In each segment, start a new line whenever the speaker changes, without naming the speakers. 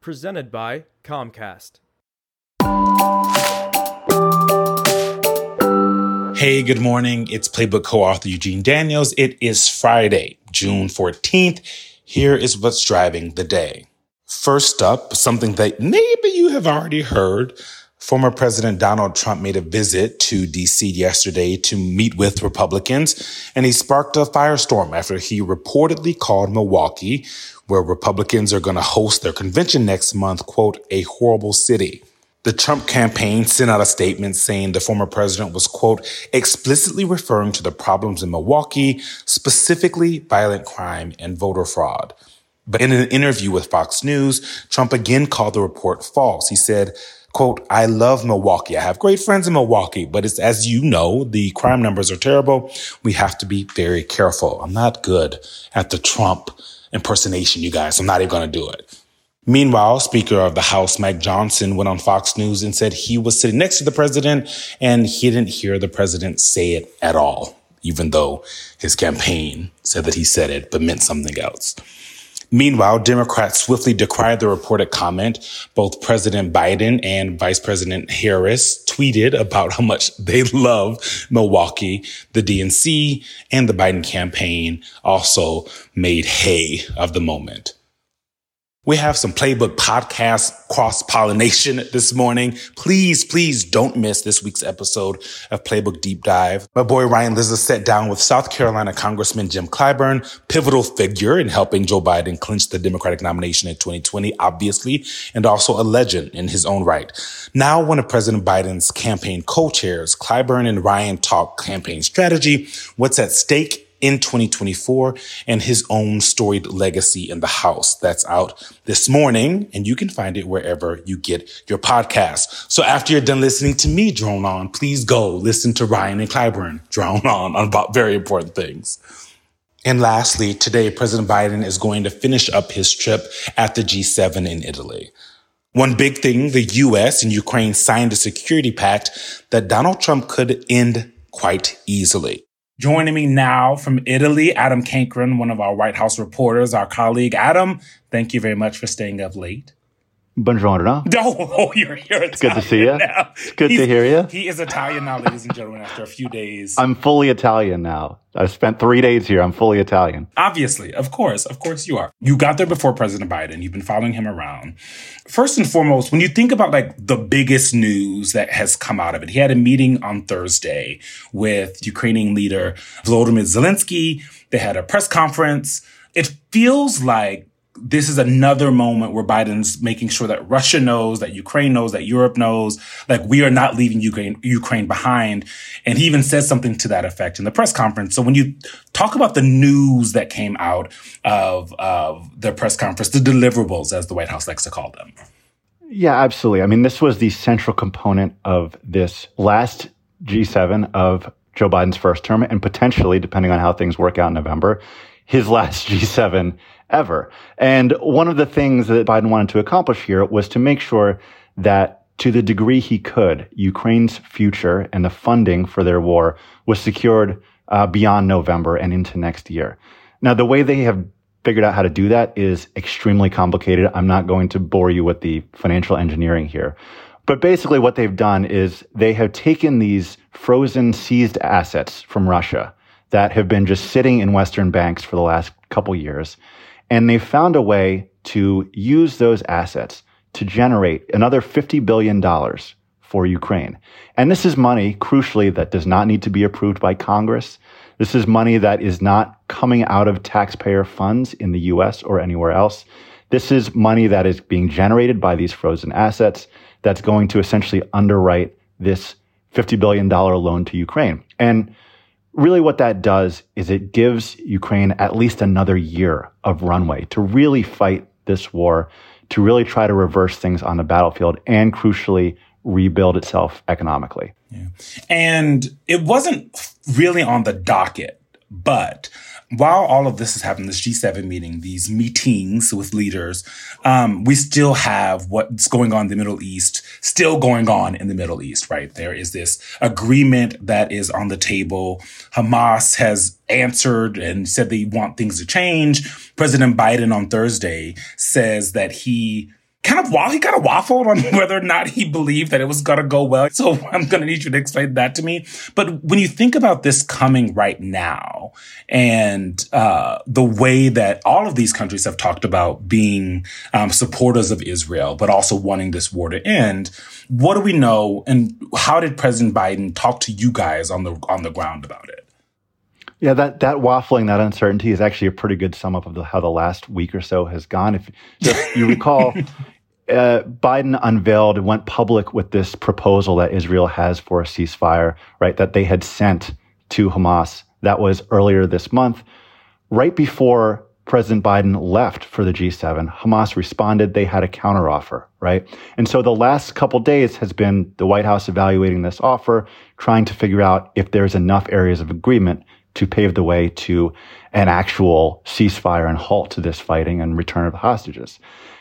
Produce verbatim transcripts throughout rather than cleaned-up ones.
Presented by Comcast.
Hey, good morning. It's Playbook co-author Eugene Daniels. It is Friday, June fourteenth. Here is what's driving the day. First up, something that maybe you have already heard. Former President Donald Trump made a visit to D C yesterday to meet with Republicans, and he sparked a firestorm after he reportedly called Milwaukee, where Republicans are going to host their convention next month, quote, a horrible city. The Trump campaign sent out a statement saying the former president was, quote, explicitly referring to the problems in Milwaukee, specifically violent crime and voter fraud. But in an interview with Fox News, Trump again called the report false. He said, quote, I love Milwaukee. I have great friends in Milwaukee, but it's, as you know, the crime numbers are terrible. We have to be very careful. I'm not good at the Trump impersonation, you guys. I'm not even going to do it. Meanwhile, Speaker of the House, Mike Johnson, went on Fox News and said he was sitting next to the president and he didn't hear the president say it at all, even though his campaign said that he said it but meant something else. Meanwhile, Democrats swiftly decried the reported comment. Both President Biden and Vice President Harris tweeted about how much they love Milwaukee. The D N C and the Biden campaign also made hay of the moment. We have some Playbook podcast cross-pollination this morning. Please, please don't miss this week's episode of Playbook Deep Dive. My boy Ryan Lizza sat down with South Carolina Congressman Jim Clyburn, pivotal figure in helping Joe Biden clinch the Democratic nomination in twenty twenty, obviously, and also a legend in his own right. Now, one of President Biden's campaign co-chairs, Clyburn and Ryan talk campaign strategy, what's at stake in twenty twenty-four, and his own storied legacy in the House. That's out this morning, and you can find it wherever you get your podcasts. So after you're done listening to me drone on, please go listen to Ryan and Clyburn drone on on about very important things. And lastly, today, President Biden is going to finish up his trip at the G seven in Italy. One big thing, the U S and Ukraine signed a security pact that Donald Trump could end quite easily. Joining me now from Italy, Adam Cankren, one of our White House reporters, our colleague. Adam, thank you very much for staying up late.
Buongiorno.
Oh, oh you're, you're Italian.
It's good to see you.
Now.
It's good
He's,
to hear you.
He is Italian now, ladies and gentlemen, after a few days.
I'm fully Italian now. I've spent three days here. I'm fully Italian.
Obviously. Of course. Of course you are. You got there before President Biden. You've been following him around. First and foremost, when you think about like the biggest news that has come out of it, he had a meeting on Thursday with Ukrainian leader Volodymyr Zelensky. They had a press conference. It feels like this is another moment where Biden's making sure that Russia knows, that Ukraine knows, that Europe knows, like we are not leaving Ukraine, Ukraine behind. And he even says something to that effect in the press conference. So when you talk about the news that came out of, of the press conference, the deliverables, as the White House likes to call them.
Yeah, absolutely. I mean, this was the central component of this last G seven of Joe Biden's first term, and potentially, depending on how things work out in November, his last G seven ever. And one of the things that Biden wanted to accomplish here was to make sure that to the degree he could, Ukraine's future and the funding for their war was secured uh, beyond November and into next year. Now, the way they have figured out how to do that is extremely complicated. I'm not going to bore you with the financial engineering here. But basically what they've done is they have taken these frozen, seized assets from Russia that have been just sitting in Western banks for the last couple years. And they found a way to use those assets to generate another fifty billion dollars for Ukraine. And this is money, crucially, that does not need to be approved by Congress. This is money that is not coming out of taxpayer funds in the U S or anywhere else. This is money that is being generated by these frozen assets that's going to essentially underwrite this fifty billion dollars loan to Ukraine. And really what that does is it gives Ukraine at least another year of runway to really fight this war, to really try to reverse things on the battlefield, and crucially, rebuild itself economically.
Yeah. And it wasn't really on the docket, but while all of this is happening, this G seven meeting, these meetings with leaders, um, we still have what's going on in the Middle East, still going on in the Middle East, right? There is this agreement that is on the table. Hamas has answered and said they want things to change. President Biden on Thursday says that he kind of while he kind of waffled on whether or not he believed that it was going to go well. So I'm going to need you to explain that to me. But when you think about this coming right now and uh, the way that all of these countries have talked about being um, supporters of Israel, but also wanting this war to end, what do we know? And how did President Biden talk to you guys on the on the ground about it?
Yeah, that, that waffling, that uncertainty is actually a pretty good sum up of the, how the last week or so has gone. If, if you recall, uh, Biden unveiled and went public with this proposal that Israel has for a ceasefire, right, that they had sent to Hamas. That was earlier this month. Right before President Biden left for the G seven, Hamas responded. They had a counteroffer, right? And so the last couple days has been the White House evaluating this offer, trying to figure out if there's enough areas of agreement to pave the way to an actual ceasefire and halt to this fighting and return of the hostages.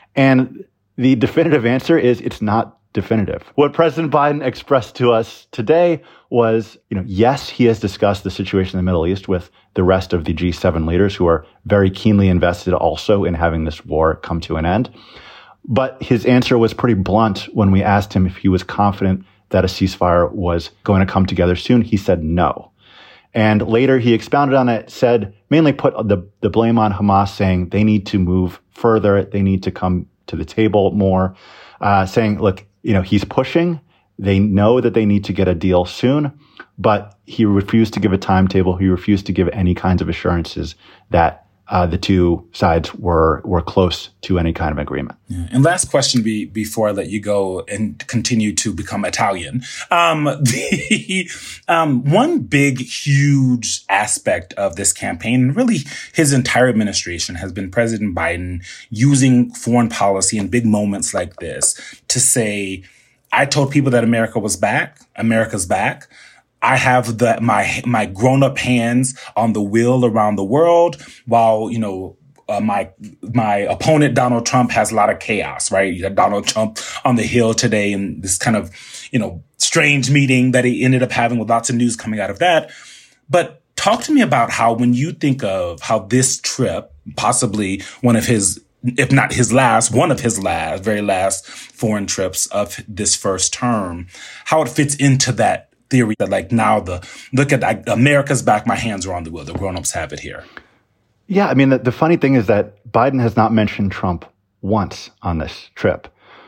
And the definitive answer is it's not definitive. What President Biden expressed to us today was, you know, yes, he has discussed the situation in the Middle East with the rest of the G seven leaders who are very keenly invested also in having this war come to an end. But his answer was pretty blunt when we asked him if he was confident that a ceasefire was going to come together soon. He said no. And later he expounded on it, said, mainly put the, the blame on Hamas, saying they need to move further. They need to come to the table more, uh, saying, look, you know, he's pushing. They know that they need to get a deal soon, but he refused to give a timetable. He refused to give any kinds of assurances that uh, the two sides were were close to any kind of agreement.
Yeah. And last question be, before I let you go and continue to become Italian. Um, the, um, one big, huge aspect of this campaign, and really his entire administration, has been President Biden using foreign policy in big moments like this to say, I told people that America was back. America's back. I have the, my, my grown-up hands on the wheel around the world while, you know, uh, my, my opponent, Donald Trump, has a lot of chaos, right? You had Donald Trump on the Hill today and this kind of, you know, strange meeting that he ended up having with lots of news coming out of that. But talk to me about how, when you think of how this trip, possibly one of his, if not his last, one of his last, very last foreign trips of this first term, how it fits into that theory that, like, now the look at I, America's back, my hands are on the wheel, the grown-ups have it here.
Yeah, I mean, the, the funny thing is that Biden has not mentioned Trump once on this trip,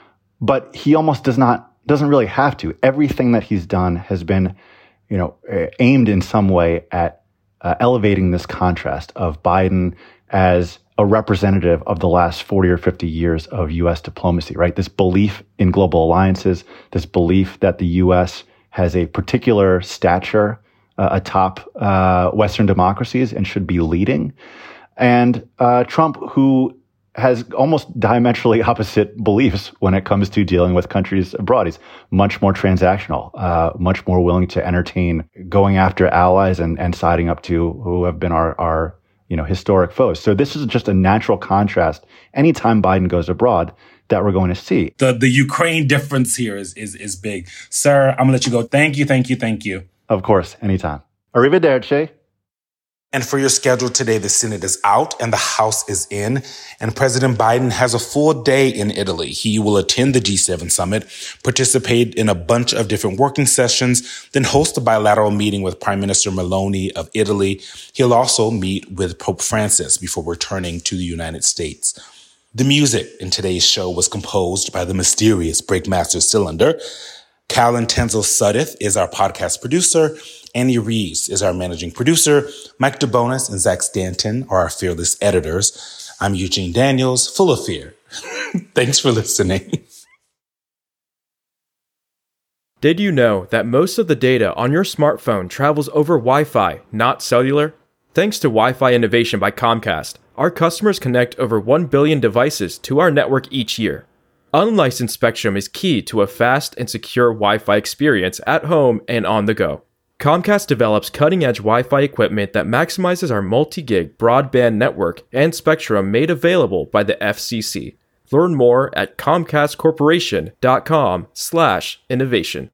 but he almost does not, doesn't really have to. Everything that he's done has been, you know, aimed in some way at uh, elevating this contrast of Biden as a representative of the last forty or fifty years of U S diplomacy, right? This belief in global alliances, this belief that the U S has a particular stature uh, atop uh, Western democracies and should be leading. And uh, Trump, who has almost diametrically opposite beliefs when it comes to dealing with countries abroad. He's much more transactional, uh, much more willing to entertain going after allies and, and siding up to who have been our, our you know, historic foes. So this is just a natural contrast anytime Biden goes abroad that we're going to see.
The the Ukraine difference here is is is big. Sir, I'm going to let you go. Thank you, thank you, thank you.
Of course, anytime. Arrivederci.
And for your schedule today, the Senate is out and the House is in. And President Biden has a full day in Italy. He will attend the G seven summit, participate in a bunch of different working sessions, then host a bilateral meeting with Prime Minister Meloni of Italy. He'll also meet with Pope Francis before returning to the United States. The music in today's show was composed by the mysterious Breakmaster Cylinder. Callan Tenzel Suddeth is our podcast producer. Annie Reeves is our managing producer. Mike DeBonis and Zach Stanton are our fearless editors. I'm Eugene Daniels, full of fear. Thanks for listening.
Did you know that most of the data on your smartphone travels over Wi-Fi, not cellular? Thanks to Wi-Fi innovation by Comcast, our customers connect over one billion devices to our network each year. Unlicensed spectrum is key to a fast and secure Wi-Fi experience at home and on the go. Comcast develops cutting-edge Wi-Fi equipment that maximizes our multi-gig broadband network and spectrum made available by the F C C. Learn more at comcast corporation dot com slash innovation.